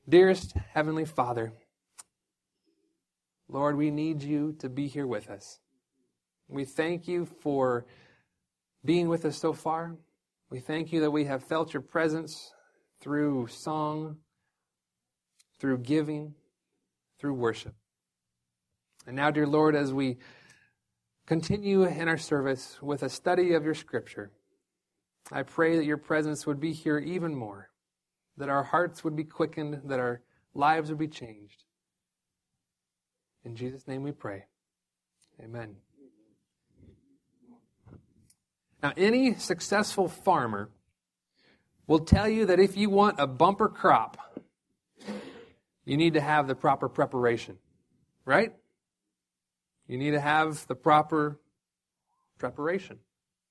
Dearest Heavenly Father, Lord, we need you to be here with us. We thank you for being with us so far. We thank you that we have felt your presence through song, through giving, through worship. And now, dear Lord, as we continue in our service with a study of your Scripture, I pray that your presence would be here even more, that our hearts would be quickened, that our lives would be changed. In Jesus' name we pray. Amen. Now, any successful farmer will tell you that if you want a bumper crop, you need to have the proper preparation, right? You need to have the proper preparation.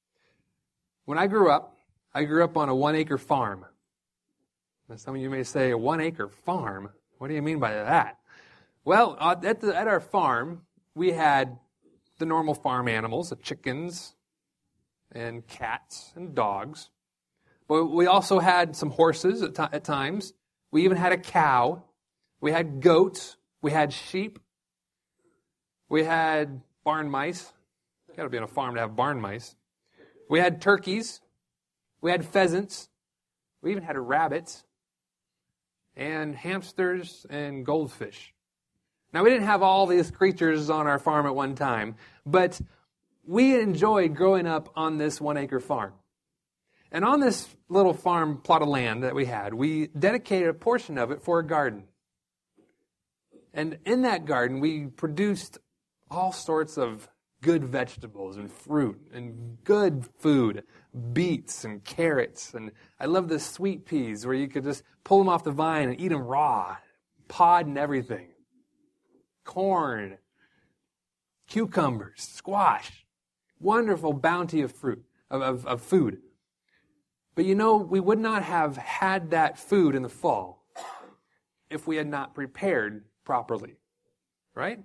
When I grew up on a 1-acre farm. Now, some of you may say, a 1-acre farm? What do you mean by that? Well, at our farm, we had the normal farm animals, the chickens and cats and dogs. But we also had some horses at times. We even had a cow. We had goats. We had sheep. We had barn mice. Got to be on a farm to have barn mice. We had turkeys. We had pheasants. We even had rabbits and hamsters and goldfish. Now, we didn't have all these creatures on our farm at one time, but we enjoyed growing up on this 1-acre farm. And on this little farm plot of land that we had, we dedicated a portion of it for a garden. And in that garden, we produced all sorts of good vegetables and fruit and good food, beets and carrots. And I love the sweet peas where you could just pull them off the vine and eat them raw, pod and everything. Corn, cucumbers, squash, wonderful bounty of fruit, of food. But you know, we would not have had that food in the fall if we had not prepared properly, right?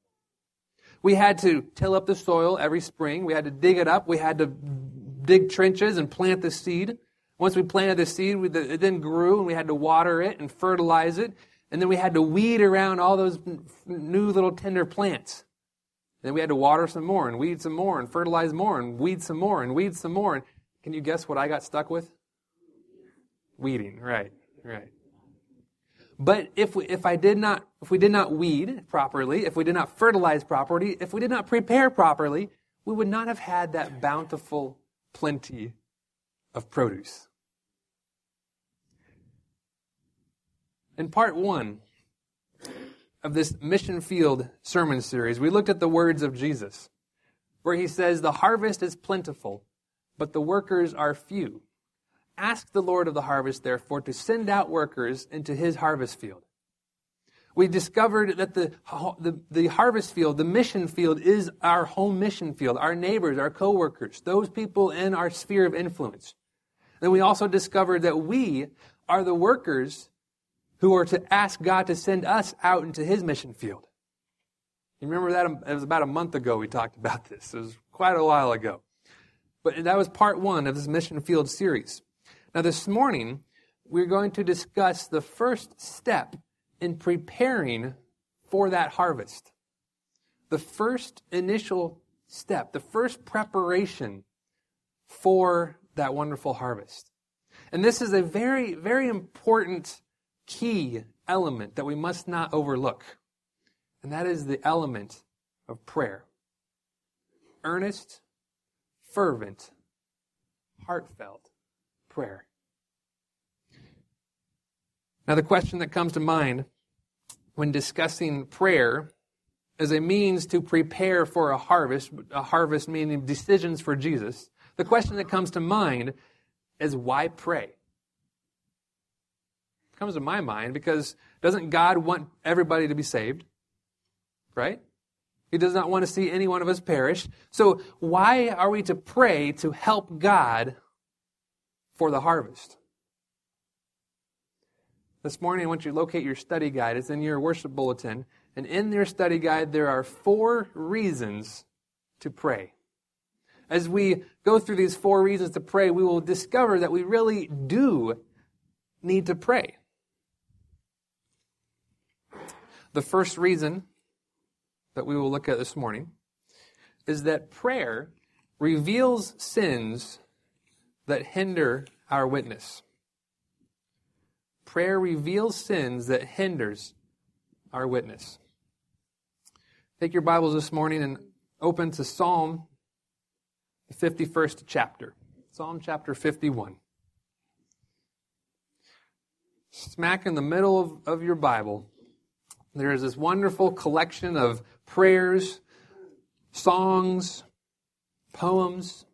We had to till up the soil every spring. We had to dig it up. We had to dig trenches and plant the seed. Once we planted the seed, it then grew, and we had to water it and fertilize it. And then we had to weed around all those new little tender plants. And then we had to water some more and weed some more and fertilize more and weed some more and weed some more. And can you guess what I got stuck with? Weeding, right. But if we did not weed properly, if we did not fertilize properly, if we did not prepare properly, we would not have had that bountiful plenty of produce. In part 1 of this Mission Field sermon series, we looked at the words of Jesus, where he says, "The harvest is plentiful, but the workers are few. Ask the Lord of the harvest, therefore, to send out workers into his harvest field." We discovered that the harvest field, the mission field, is our home mission field, our neighbors, our co-workers, those people in our sphere of influence. Then we also discovered that we are the workers who are to ask God to send us out into his mission field. You remember that? It was about a month ago we talked about this. It was quite a while ago. But that was part 1 of this Mission Field series. Now this morning, we're going to discuss the first step in preparing for that harvest. The first initial step, the first preparation for that wonderful harvest. And this is a very, very important key element that we must not overlook. And that is the element of prayer. Earnest, fervent, heartfelt prayer. Now, the question that comes to mind when discussing prayer as a means to prepare for a harvest meaning decisions for Jesus, the question that comes to mind is, why pray? It comes to my mind because doesn't God want everybody to be saved? Right? He does not want to see any one of us perish. So why are we to pray to help God for the harvest? This morning, I want you to locate your study guide. It's in your worship bulletin. And in your study guide, there are 4 reasons to pray. As we go through these 4 reasons to pray, we will discover that we really do need to pray. The first reason that we will look at this morning is that prayer reveals sins that hinder our witness. Prayer reveals sins that hinders our witness. Take your Bibles this morning and open to Psalm, the 51st chapter. Psalm chapter 51. Smack in the middle of your Bible, there is this wonderful collection of prayers, songs, poems,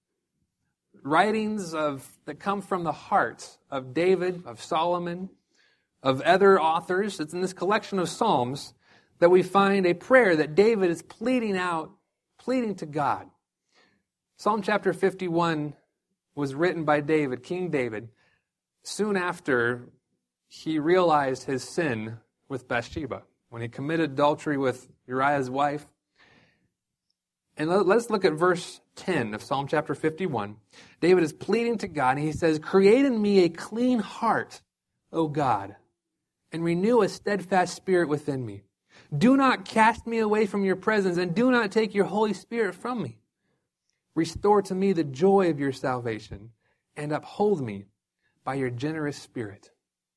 writings that come from the heart of David, of Solomon, of other authors. It's in this collection of psalms that we find a prayer that David is pleading to God. Psalm chapter 51 was written by David, King David, soon after he realized his sin with Bathsheba, when he committed adultery with Uriah's wife. And let's look at verse 10 of Psalm chapter 51. David is pleading to God, and he says, "Create in me a clean heart, O God, and renew a steadfast spirit within me. Do not cast me away from your presence, and do not take your Holy Spirit from me. Restore to me the joy of your salvation, and uphold me by your generous spirit."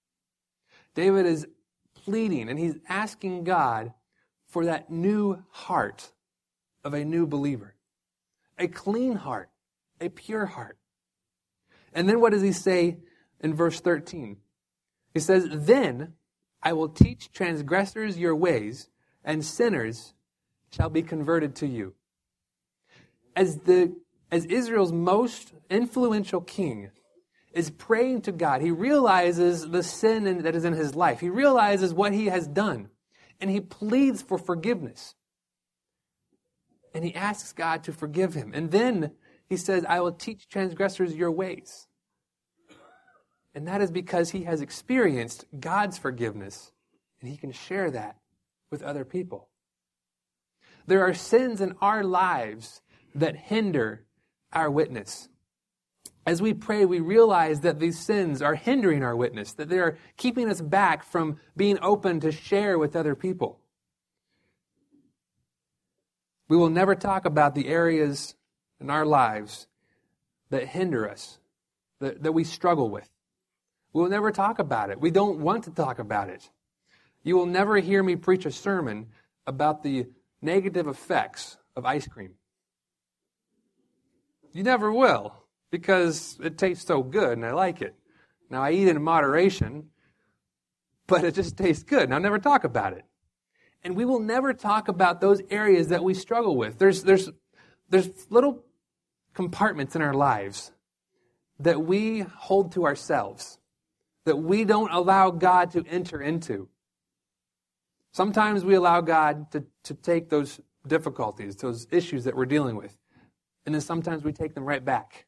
David is pleading, and he's asking God for that new heart of a new believer. A clean heart, a pure heart. And then what does he say in verse 13? He says, "Then I will teach transgressors your ways, and sinners shall be converted to you." As Israel's most influential king is praying to God, he realizes the sin that is in his life. He realizes what he has done, and he pleads for forgiveness. And he asks God to forgive him. And then he says, "I will teach transgressors your ways." And that is because he has experienced God's forgiveness, and he can share that with other people. There are sins in our lives that hinder our witness. As we pray, we realize that these sins are hindering our witness, that they are keeping us back from being open to share with other people. We will never talk about the areas in our lives that hinder us, that we struggle with. We will never talk about it. We don't want to talk about it. You will never hear me preach a sermon about the negative effects of ice cream. You never will, because it tastes so good and I like it. Now, I eat it in moderation, but it just tastes good, and I'll never talk about it. And we will never talk about those areas that we struggle with. There's little compartments in our lives that we hold to ourselves, that we don't allow God to enter into. Sometimes we allow God to take those difficulties, those issues that we're dealing with, and then sometimes we take them right back.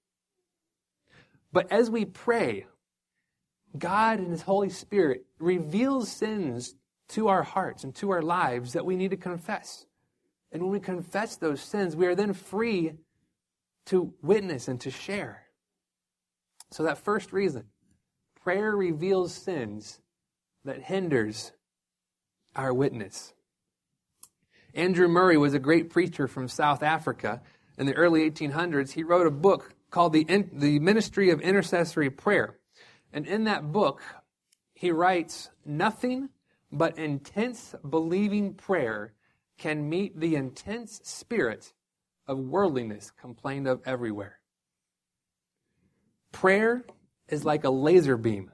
But as we pray, God and His Holy Spirit reveals sins to our hearts and to our lives that we need to confess. And when we confess those sins, we are then free to witness and to share. So that first reason, prayer reveals sins that hinders our witness. Andrew Murray was a great preacher from South Africa. In the early 1800s, he wrote a book called The Ministry of Intercessory Prayer. And in that book, he writes, "Nothing but intense believing prayer can meet the intense spirit of worldliness complained of everywhere." Prayer is like a laser beam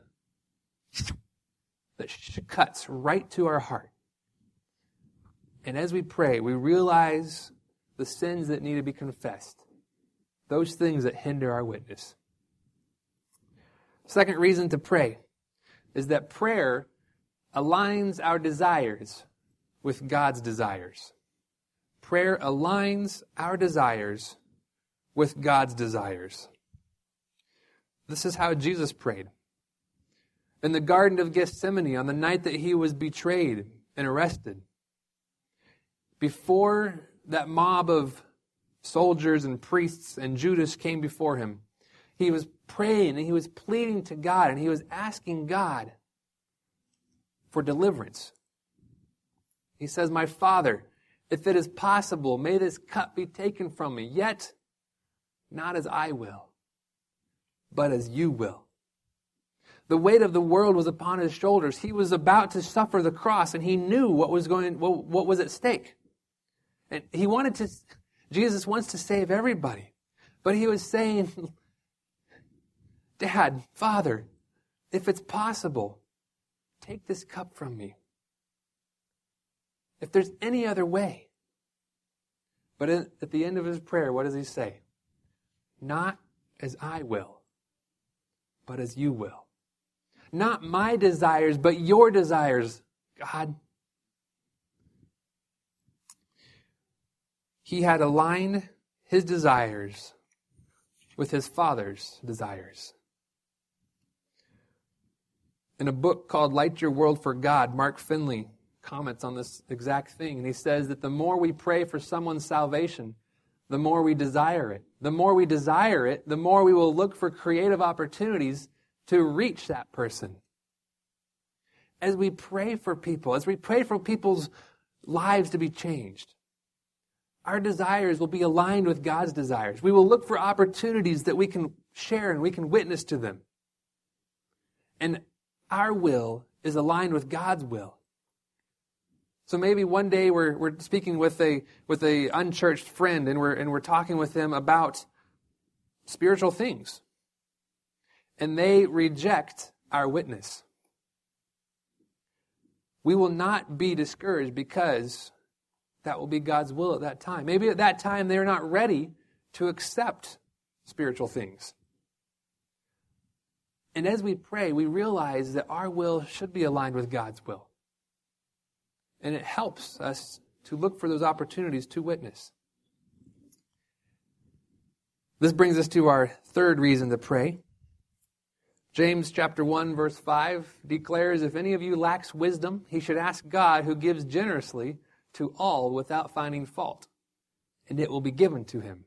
that cuts right to our heart. And as we pray, we realize the sins that need to be confessed, those things that hinder our witness. Second reason to pray is that prayer aligns our desires with God's desires. Prayer aligns our desires with God's desires. This is how Jesus prayed. In the Garden of Gethsemane, on the night that he was betrayed and arrested, before that mob of soldiers and priests and Judas came before him, he was praying and he was pleading to God and he was asking God for deliverance. He says, "My Father, if it is possible, may this cup be taken from me, yet not as I will, but as you will." The weight of the world was upon his shoulders. He was about to suffer the cross, and he knew what was at stake. And Jesus wants to save everybody. But he was saying, "Dad, Father, if it's possible, take this cup from me. If there's any other way." But at the end of his prayer, what does he say? "Not as I will, but as you will. Not my desires, but your desires, God." He had aligned his desires with his Father's desires. In a book called Light Your World for God, Mark Finley comments on this exact thing. And he says that the more we pray for someone's salvation, the more we desire it. The more we desire it, the more we will look for creative opportunities to reach that person. As we pray for people, as we pray for people's lives to be changed, our desires will be aligned with God's desires. We will look for opportunities that we can share and we can witness to them. And our will is aligned with God's will. So maybe one day we're speaking with a unchurched friend and we're talking with them about spiritual things. And they reject our witness. We will not be discouraged because that will be God's will at that time. Maybe at that time they're not ready to accept spiritual things. And as we pray, we realize that our will should be aligned with God's will. And it helps us to look for those opportunities to witness. This brings us to our third reason to pray. James chapter 1, verse 5 declares, "If any of you lacks wisdom, he should ask God, who gives generously to all without finding fault, and it will be given to him."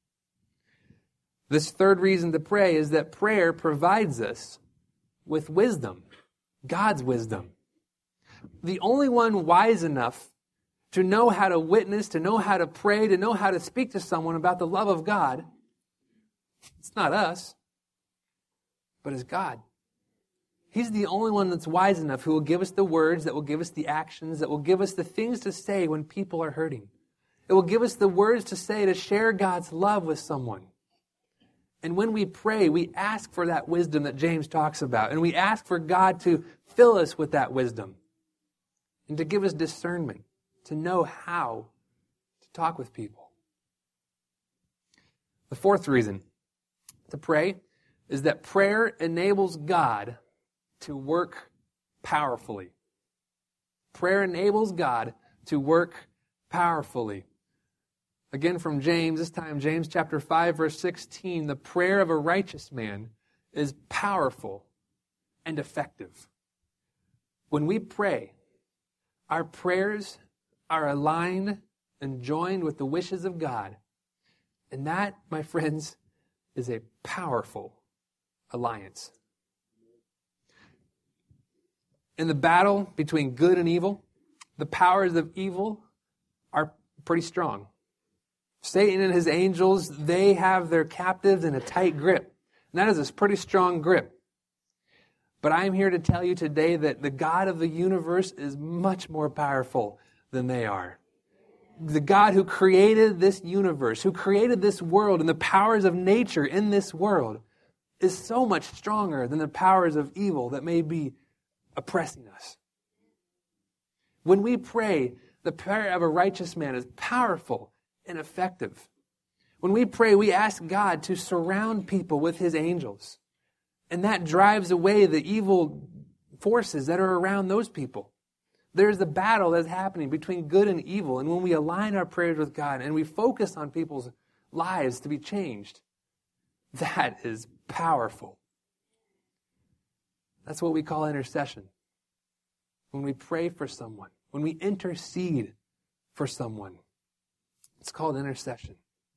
This third reason to pray is that prayer provides us with wisdom, God's wisdom. The only one wise enough to know how to witness, to know how to pray, to know how to speak to someone about the love of God, it's not us, but it's God. He's the only one that's wise enough who will give us the words, that will give us the actions, that will give us the things to say when people are hurting. It will give us the words to say to share God's love with someone. And when we pray, we ask for that wisdom that James talks about. And we ask for God to fill us with that wisdom and to give us discernment, to know how to talk with people. The fourth reason to pray is that prayer enables God to work powerfully. Prayer enables God to work powerfully. Again from James, this time James chapter 5, verse 16, "The prayer of a righteous man is powerful and effective." When we pray, our prayers are aligned and joined with the wishes of God. And that, my friends, is a powerful alliance. In the battle between good and evil, the powers of evil are pretty strong. Satan and his angels, they have their captives in a tight grip. And that is a pretty strong grip. But I'm here to tell you today that the God of the universe is much more powerful than they are. The God who created this universe, who created this world and the powers of nature in this world, is so much stronger than the powers of evil that may be oppressing us. When we pray, the prayer of a righteous man is powerful and effective. When we pray, we ask God to surround people with his angels. And that drives away the evil forces that are around those people. There's a battle that's happening between good and evil. And when we align our prayers with God and we focus on people's lives to be changed, that is powerful. That's what we call intercession. When we pray for someone, when we intercede for someone, it's called intercession.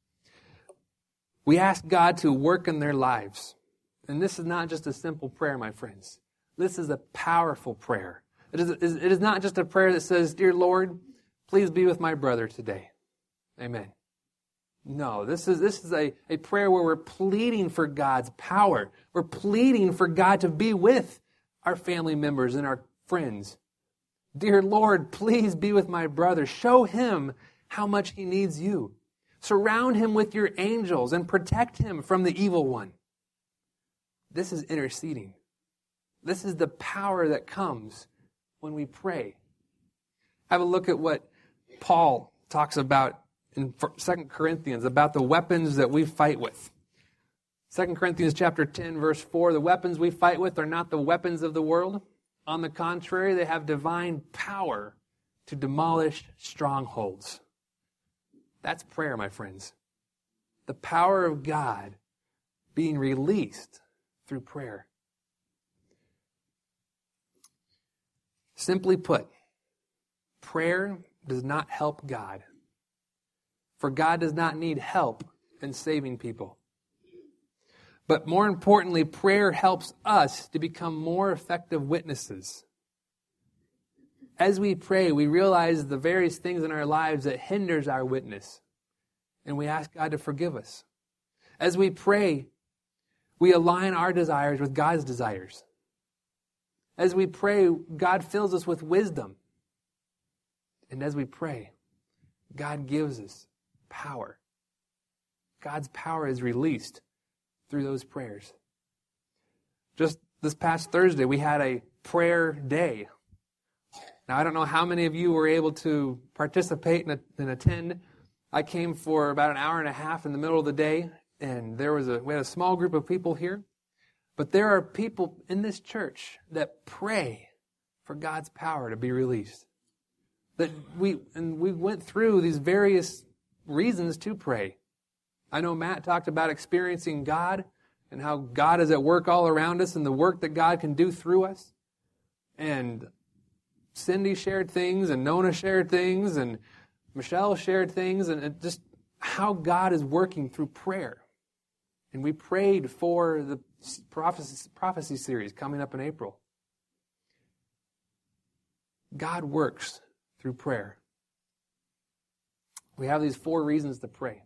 We ask God to work in their lives. And this is not just a simple prayer, my friends. This is a powerful prayer. It is not just a prayer that says, "Dear Lord, please be with my brother today." Amen. No, this is a prayer where we're pleading for God's power. We're pleading for God to be with our family members and our friends. Dear Lord, please be with my brother. Show him how much he needs you. Surround him with your angels and protect him from the evil one. This is interceding. This is the power that comes when we pray. Have a look at what Paul talks about in 2 Corinthians about the weapons that we fight with. 2 Corinthians chapter 10, verse 4, the weapons we fight with are not the weapons of the world. On the contrary, they have divine power to demolish strongholds. That's prayer, my friends. The power of God being released through prayer. Simply put, prayer does not help God. For God does not need help in saving people. But more importantly, prayer helps us to become more effective witnesses. As we pray, we realize the various things in our lives that hinders our witness. And we ask God to forgive us. As we pray, we align our desires with God's desires. As we pray, God fills us with wisdom. And as we pray, God gives us power. God's power is released through those prayers. Just this past Thursday, we had a prayer day. Now, I don't know how many of you were able to participate and attend. I came for about an hour and a half in the middle of the day, and we had a small group of people here. But there are people in this church that pray for God's power to be released. We went through these various reasons to pray. I know Matt talked about experiencing God and how God is at work all around us and the work that God can do through us. And Cindy shared things, and Nona shared things, and Michelle shared things, and just how God is working through prayer. And we prayed for the prophecy series coming up in April. God works through prayer. We have these 4 reasons to pray.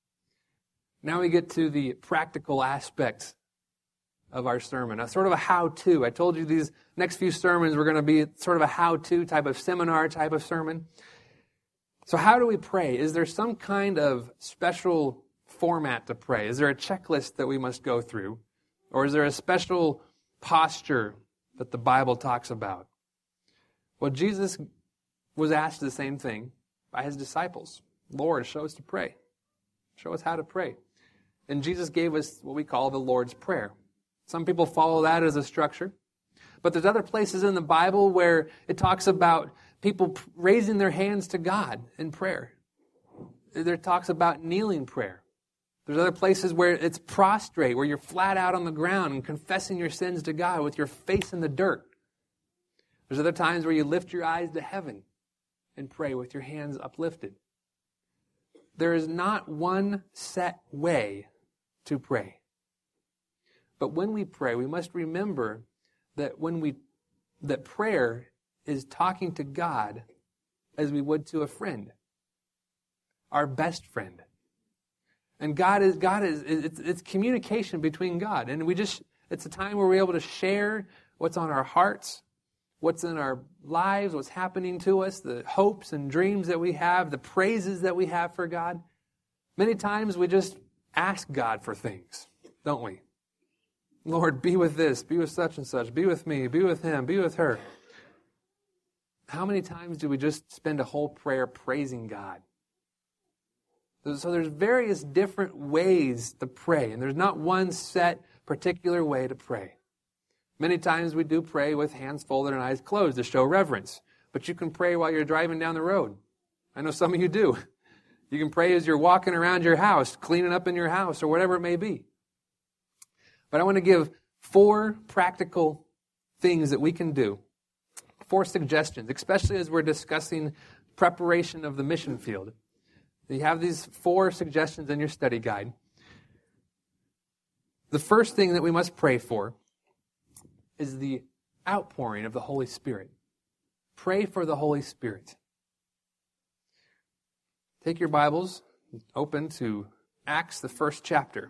Now we get to the practical aspects of our sermon, a sort of a how-to. I told you these next few sermons were going to be sort of a how-to type of seminar type of sermon. So how do we pray? Is there some kind of special format to pray? Is there a checklist that we must go through? Or is there a special posture that the Bible talks about? Well, Jesus was asked the same thing by his disciples. Lord, show us to pray. Show us how to pray. And Jesus gave us what we call the Lord's Prayer. Some people follow that as a structure. But there's other places in the Bible where it talks about people raising their hands to God in prayer. There talks about kneeling prayer. There's other places where it's prostrate, where you're flat out on the ground and confessing your sins to God with your face in the dirt. There's other times where you lift your eyes to heaven and pray with your hands uplifted. There is not one set way to pray. But when we pray, we must remember that that prayer is talking to God as we would to a friend, our best friend. And it's communication between God. And it's a time where we're able to share what's on our hearts, what's in our lives, what's happening to us, the hopes and dreams that we have, the praises that we have for God. Many times we just ask God for things, don't we? Lord, be with this, be with such and such, be with me, be with him, be with her. How many times do we just spend a whole prayer praising God? So there's various different ways to pray, and there's not one set particular way to pray. Many times we do pray with hands folded and eyes closed to show reverence, but you can pray while you're driving down the road. I know some of you do. You can pray as you're walking around your house, cleaning up in your house, or whatever it may be. But I want to give 4 practical things that we can do, 4 suggestions, especially as we're discussing preparation of the mission field. You have these 4 suggestions in your study guide. The first thing that we must pray for is the outpouring of the Holy Spirit. Pray for the Holy Spirit. Take your Bibles, open to Acts, the first chapter.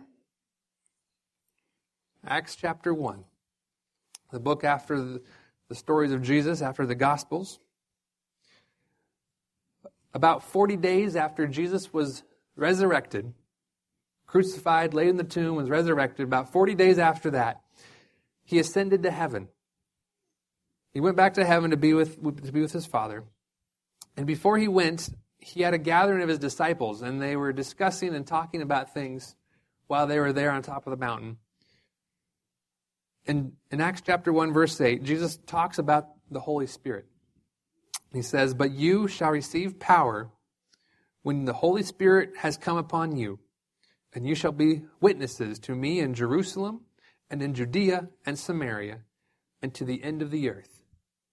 Acts chapter 1. The book after the stories of Jesus, after the Gospels. About 40 days after Jesus was resurrected, crucified, laid in the tomb, was resurrected, about 40 days after that, he ascended to heaven. He went back to heaven to be with his Father. And before he went, he had a gathering of his disciples, and they were discussing and talking about things while they were there on top of the mountain. In Acts chapter 1, verse 8, Jesus talks about the Holy Spirit. He says, "But you shall receive power when the Holy Spirit has come upon you, and you shall be witnesses to me in Jerusalem and in Judea and Samaria and to the end of the earth."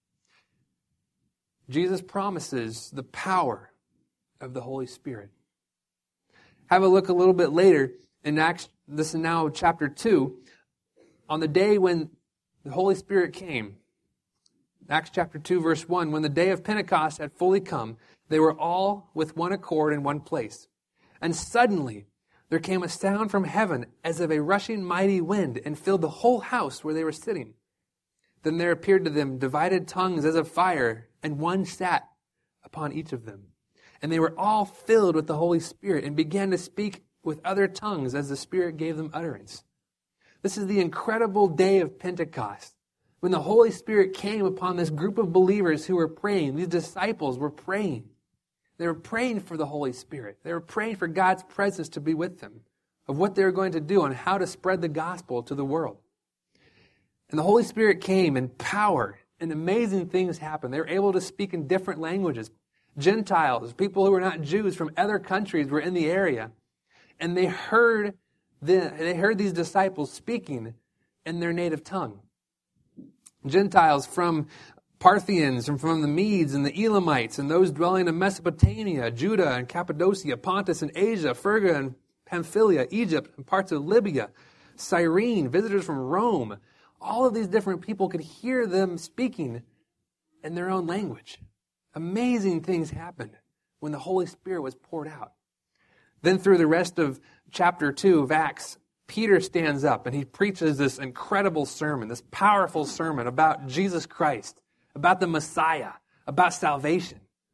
Jesus promises the power of the Holy Spirit. Have a look a little bit later in Acts, this is now chapter 2, on the day when the Holy Spirit came. Acts chapter 2, verse 1, when the day of Pentecost had fully come, they were all with one accord in one place. And suddenly there came a sound from heaven as of a rushing mighty wind and filled the whole house where they were sitting. Then there appeared to them divided tongues as of fire, and one sat upon each of them. And they were all filled with the Holy Spirit and began to speak with other tongues as the Spirit gave them utterance. This is the incredible day of Pentecost, when the Holy Spirit came upon this group of believers who were praying. These disciples were praying. They were praying for the Holy Spirit. They were praying for God's presence to be with them, of what they were going to do and how to spread the gospel to the world. And the Holy Spirit came in power, and amazing things happened. They were able to speak in different languages. Gentiles, people who were not Jews from other countries, were in the area, and they heard these disciples speaking in their native tongue. Gentiles from Parthians and from the Medes and the Elamites and those dwelling in Mesopotamia, Judah and Cappadocia, Pontus and Asia, Phrygia and Pamphylia, Egypt and parts of Libya, Cyrene, visitors from Rome. All of these different people could hear them speaking in their own language. Amazing things happened when the Holy Spirit was poured out. Then through the rest of chapter 2 of Acts, Peter stands up and he preaches this incredible sermon, this powerful sermon about Jesus Christ, about the Messiah, about salvation.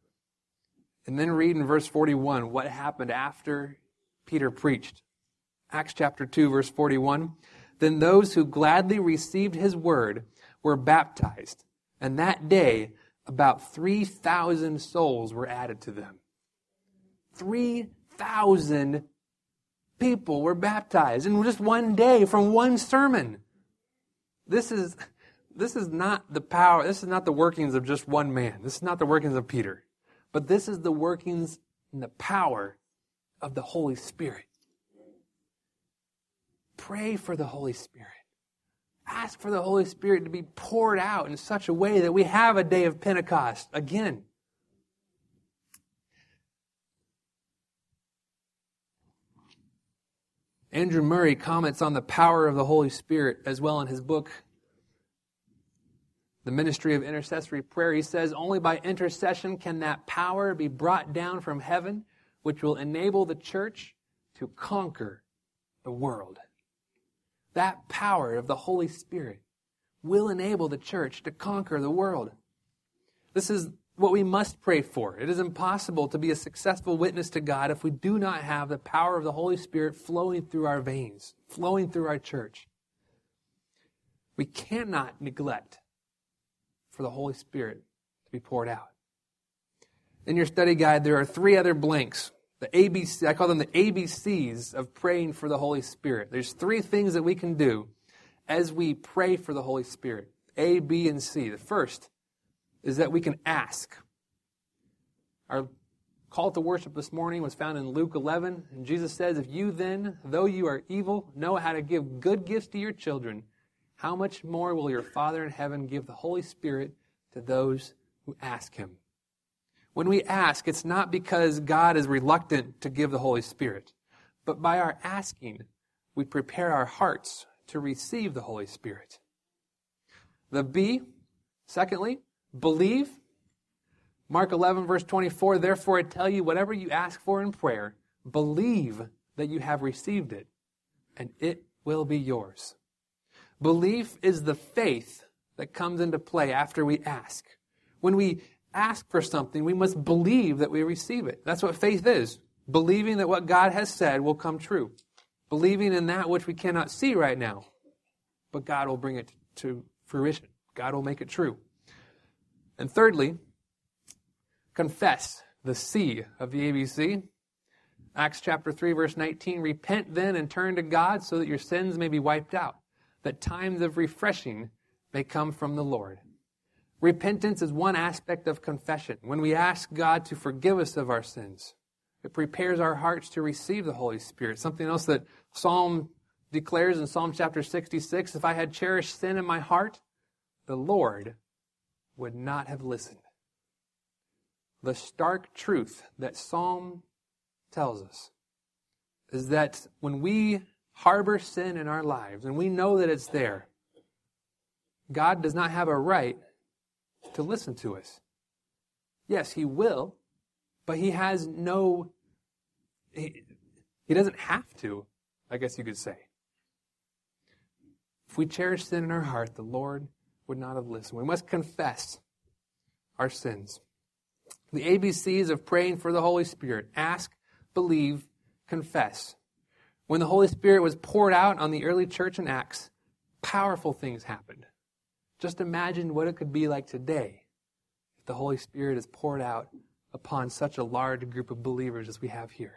And then read in verse 41 what happened after Peter preached. Acts chapter 2, verse 41. Then those who gladly received his word were baptized, and that day about 3,000 souls were added to them. 3,000 people were baptized in just one day from one sermon. This is not the power, this is not the workings of just one man. This is not the workings of Peter. But this is the workings and the power of the Holy Spirit. Pray for the Holy Spirit. Ask for the Holy Spirit to be poured out in such a way that we have a day of Pentecost again. Andrew Murray comments on the power of the Holy Spirit as well in his book, The Ministry of Intercessory Prayer. He says, only by intercession can that power be brought down from heaven, which will enable the church to conquer the world. That power of the Holy Spirit will enable the church to conquer the world. This is what we must pray for. It is impossible to be a successful witness to God if we do not have the power of the Holy Spirit flowing through our veins, flowing through our church. We cannot neglect for the Holy Spirit to be poured out. In your study guide, there are 3 other blanks. The ABC, I call them the ABCs of praying for the Holy Spirit. There's 3 things that we can do as we pray for the Holy Spirit. A, B, and C. The first is that we can ask. Our call to worship this morning was found in Luke 11, and Jesus says, if you then, though you are evil, know how to give good gifts to your children, how much more will your Father in heaven give the Holy Spirit to those who ask him? When we ask, it's not because God is reluctant to give the Holy Spirit, but by our asking, we prepare our hearts to receive the Holy Spirit. The B, secondly, believe Mark 11, verse 24, therefore I tell you, whatever you ask for in prayer, believe that you have received it, and it will be yours. Belief is the faith that comes into play after we ask. When we ask for something, we must believe that we receive it. That's what faith is. Believing that what God has said will come true. Believing in that which we cannot see right now. But God will bring it to fruition. God will make it true. And thirdly, confess, the C of the ABC. Acts chapter 3, verse 19, repent then and turn to God so that your sins may be wiped out, that times of refreshing may come from the Lord. Repentance is one aspect of confession. When we ask God to forgive us of our sins, it prepares our hearts to receive the Holy Spirit. Something else that Psalm declares in Psalm chapter 66, if I had cherished sin in my heart, the Lord would not have listened. The stark truth that Psalm tells us is that when we harbor sin in our lives, and we know that it's there, God does not have a right to listen to us. Yes, He will, but He has no, He doesn't have to, I guess you could say. If we cherish sin in our heart, the Lord would not have listened. We must confess our sins. The ABCs of praying for the Holy Spirit: ask, believe, confess. When the Holy Spirit was poured out on the early church in Acts, powerful things happened. Just imagine what it could be like today if the Holy Spirit is poured out upon such a large group of believers as we have here.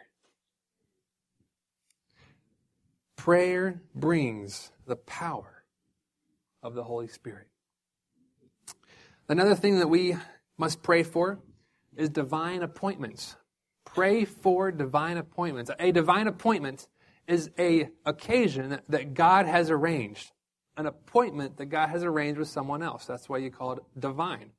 Prayer brings the power of the Holy Spirit. Another thing that we must pray for is divine appointments. Pray for divine appointments. A divine appointment is an occasion that God has arranged. An appointment that God has arranged with someone else. That's why you call it divine.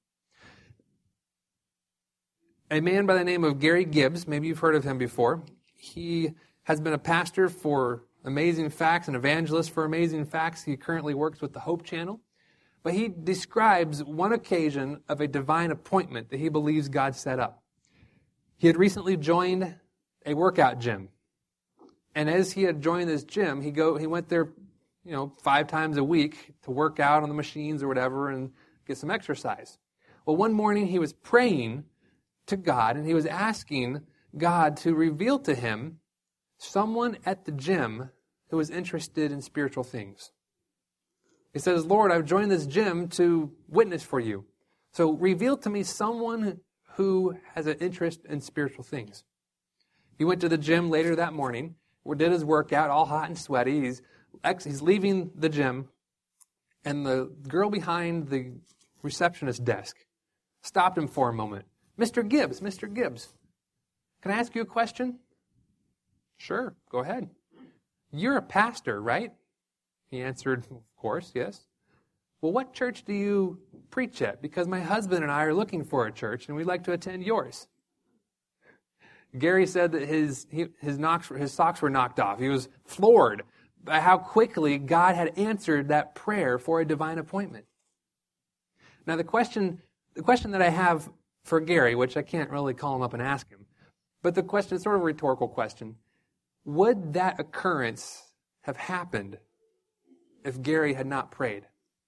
A man by the name of Gary Gibbs, maybe you've heard of him before. He has been a pastor for Amazing Facts, an evangelist for Amazing Facts. He currently works with the Hope Channel. But he describes one occasion of a divine appointment that he believes God set up. He had recently joined a workout gym. And as he had joined this gym, he went there, 5 times a week to work out on the machines or whatever and get some exercise. Well, one morning he was praying to God, and he was asking God to reveal to him someone at the gym who was interested in spiritual things. He says, Lord, I've joined this gym to witness for you. So reveal to me someone who has an interest in spiritual things. He went to the gym later that morning, did his workout, all hot and sweaty. He's leaving the gym, and the girl behind the receptionist desk stopped him for a moment. Mr. Gibbs, can I ask you a question? Sure, go ahead. You're a pastor, right? He answered, of course, yes. Well, what church do you preach at? Because my husband and I are looking for a church, and we'd like to attend yours. Gary said that his socks were knocked off. He was floored by how quickly God had answered that prayer for a divine appointment. Now, the question that I have for Gary, which I can't really call him up and ask him, but the question is sort of a rhetorical question. Would that occurrence have happened if Gary had not prayed?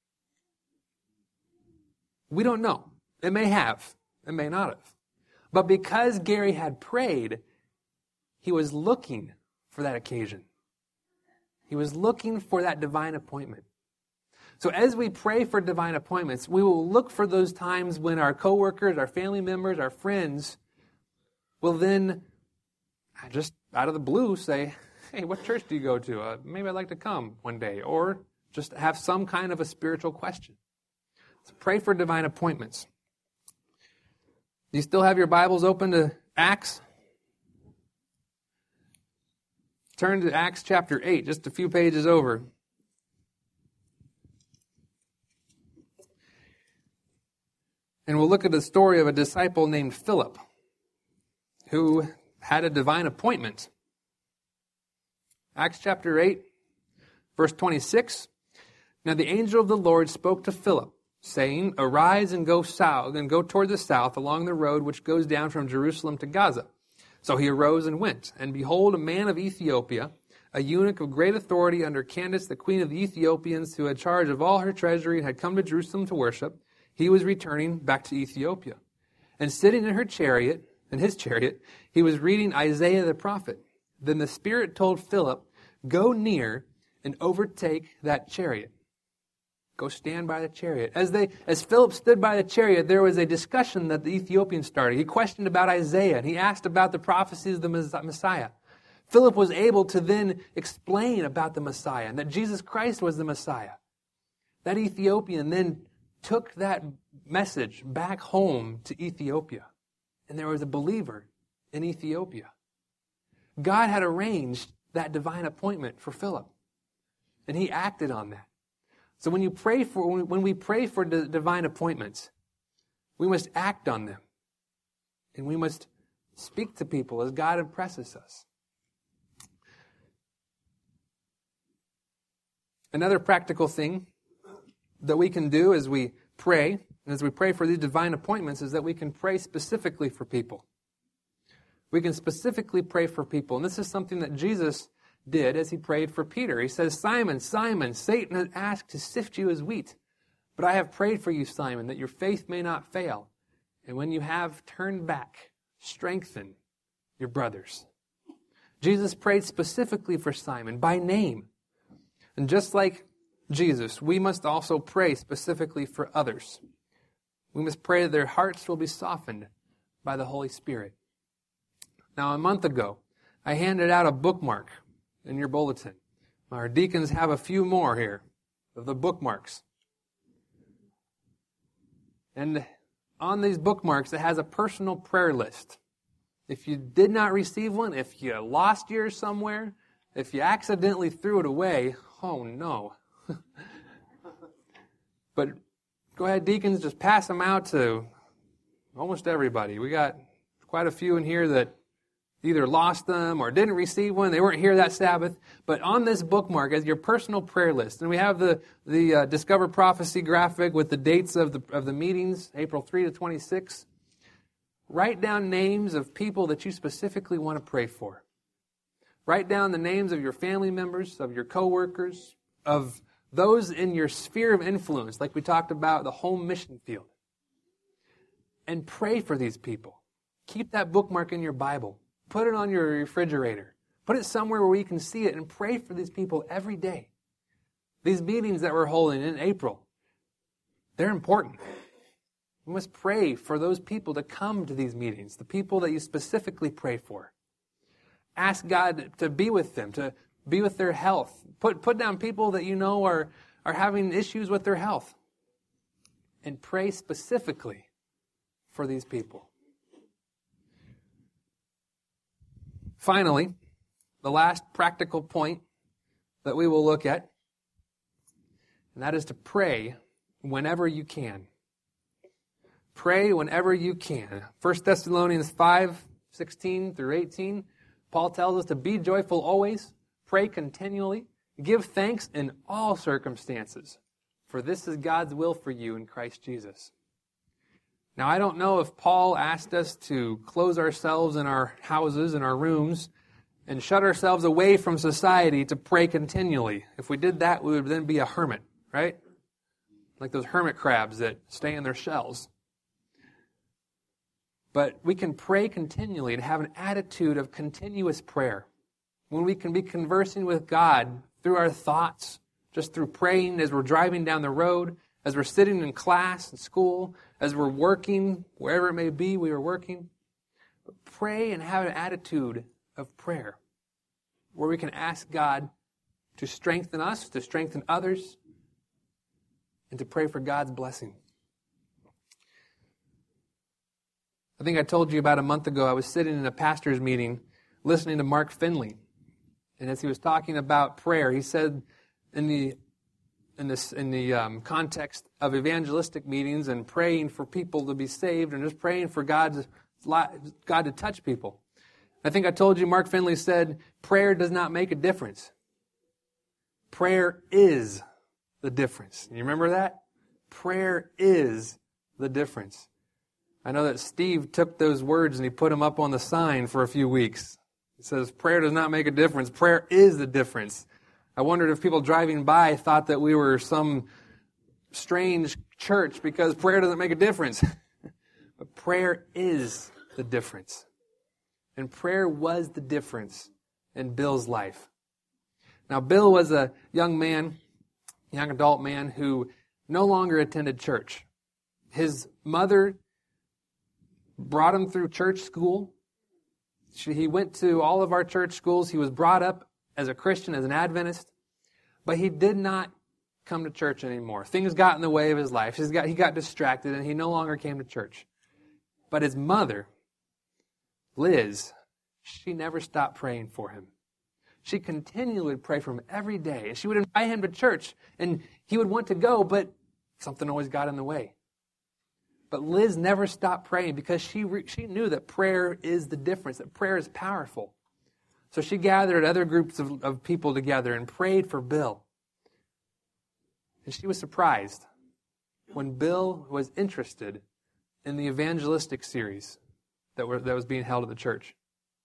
We don't know. It may have. It may not have. But because Gary had prayed, he was looking for that occasion. He was looking for that divine appointment. So as we pray for divine appointments, we will look for those times when our coworkers, our family members, our friends will then just out of the blue say, hey, what church do you go to? Maybe I'd like to come one day. Or just have some kind of a spiritual question. So pray for divine appointments. Do you still have your Bibles open to Acts? Turn to Acts chapter 8, just a few pages over. And we'll look at the story of a disciple named Philip, who had a divine appointment. Acts chapter 8, verse 26. Now the angel of the Lord spoke to Philip, saying, "Arise and go south, and go toward the south along the road which goes down from Jerusalem to Gaza." So he arose and went. And behold, a man of Ethiopia, a eunuch of great authority under Candace, the queen of the Ethiopians, who had charge of all her treasury and had come to Jerusalem to worship, he was returning back to Ethiopia. And sitting in his chariot, he was reading Isaiah the prophet. Then the Spirit told Philip, "Go near and overtake that chariot." Go stand by the chariot. As Philip stood by the chariot, there was a discussion that the Ethiopian started. He questioned about Isaiah, and he asked about the prophecies of the Messiah. Philip was able to then explain about the Messiah, and that Jesus Christ was the Messiah. That Ethiopian then took that message back home to Ethiopia, and there was a believer in Ethiopia. God had arranged that divine appointment for Philip, and he acted on that. So when we pray for divine appointments, we must act on them. And we must speak to people as God impresses us. Another practical thing that we can do as we pray for these divine appointments, is that we can pray specifically for people. We can specifically pray for people. And this is something that Jesus did as he prayed for Peter. He says, "Simon, Simon, Satan has asked to sift you as wheat. But I have prayed for you, Simon, that your faith may not fail. And when you have turned back, strengthen your brothers." Jesus prayed specifically for Simon by name. And just like Jesus, we must also pray specifically for others. We must pray that their hearts will be softened by the Holy Spirit. Now, a month ago, I handed out a bookmark in your bulletin. Our deacons have a few more here of the bookmarks. And on these bookmarks, it has a personal prayer list. If you did not receive one, if you lost yours somewhere, if you accidentally threw it away, oh no. But go ahead, deacons, just pass them out to almost everybody. We got quite a few in here that either lost them or didn't receive one. They weren't here that Sabbath. But on this bookmark as your personal prayer list, and we have the Discover Prophecy graphic with the dates of the meetings, April 3 to 26. Write down names of people that you specifically want to pray for. Write down the names of your family members, of your coworkers, of those in your sphere of influence, like we talked about the home mission field. And pray for these people. Keep that bookmark in your Bible. Put it on your refrigerator. Put it somewhere where we can see it, and pray for these people every day. These meetings that we're holding in April, they're important. We must pray for those people to come to these meetings, the people that you specifically pray for. Ask God to be with them, to be with their health. Put down people that you know are having issues with their health. And pray specifically for these people. Finally, the last practical point that we will look at, and that is to pray whenever you can. Pray whenever you can. 1 Thessalonians 5:16 through 18, Paul tells us to be joyful always, pray continually, give thanks in all circumstances, for this is God's will for you in Christ Jesus. Now, I don't know if Paul asked us to close ourselves in our houses, in our rooms, and shut ourselves away from society to pray continually. If we did that, we would then be a hermit, right? Like those hermit crabs that stay in their shells. But we can pray continually and have an attitude of continuous prayer. When we can be conversing with God through our thoughts, just through praying as we're driving down the road, as we're sitting in class in school, as we're working, wherever it may be we are working. But pray and have an attitude of prayer where we can ask God to strengthen us, to strengthen others, and to pray for God's blessing. I think I told you about a month ago, I was sitting in a pastor's meeting listening to Mark Finley. And as he was talking about prayer, he said in the context of evangelistic meetings and praying for people to be saved and just praying for God to touch people. I think I told you Mark Finley said, prayer does not make a difference. Prayer is the difference. You remember that? Prayer is the difference. I know that Steve took those words and he put them up on the sign for a few weeks. He says, prayer does not make a difference. Prayer is the difference. I wondered if people driving by thought that we were some strange church because prayer doesn't make a difference. But prayer is the difference. And prayer was the difference in Bill's life. Now, Bill was a young adult man who no longer attended church. His mother brought him through church school. He went to all of our church schools. He was brought up as a Christian, as an Adventist, but he did not come to church anymore. Things got in the way of his life. He got distracted, and he no longer came to church. But his mother, Liz, she never stopped praying for him. She continually would pray for him every day, and she would invite him to church, and he would want to go, but something always got in the way. But Liz never stopped praying because she knew that prayer is the difference, that prayer is powerful. So she gathered other groups of people together and prayed for Bill. And she was surprised when Bill was interested in the evangelistic series that was being held at the church.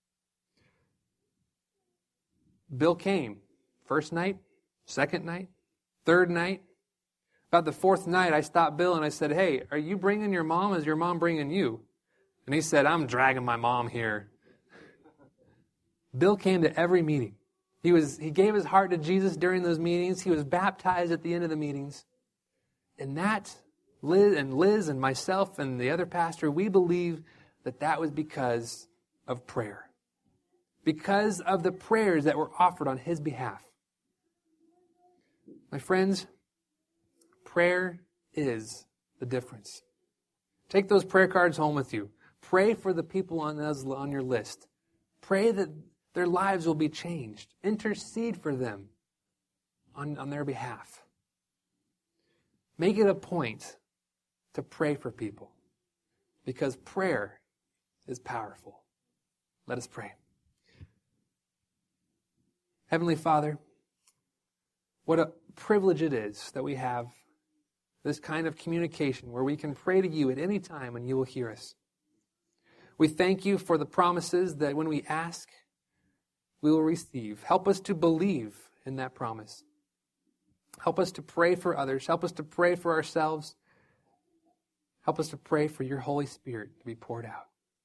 Bill came. First night, second night, third night. About the fourth night, I stopped Bill and I said, "Hey, are you bringing your mom? Is your mom bringing you?" And he said, "I'm dragging my mom here." Bill came to every meeting. He gave his heart to Jesus during those meetings. He was baptized at the end of the meetings. And Liz and myself and the other pastor, we believe that was because of prayer. Because of the prayers that were offered on his behalf. My friends, prayer is the difference. Take those prayer cards home with you. Pray for the people on your list. Pray that their lives will be changed. Intercede for them on their behalf. Make it a point to pray for people because prayer is powerful. Let us pray. Heavenly Father, what a privilege it is that we have this kind of communication where we can pray to you at any time and you will hear us. We thank you for the promises that when we ask, we will receive. Help us to believe in that promise. Help us to pray for others. Help us to pray for ourselves. Help us to pray for your Holy Spirit to be poured out.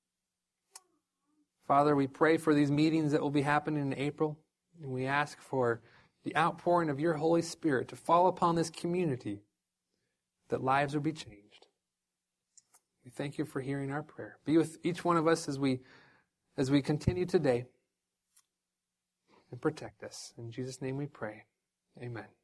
Father, we pray for these meetings that will be happening in April. And we ask for the outpouring of your Holy Spirit to fall upon this community, that lives will be changed. We thank you for hearing our prayer. Be with each one of us as we continue today, and protect us. In Jesus' name we pray. Amen.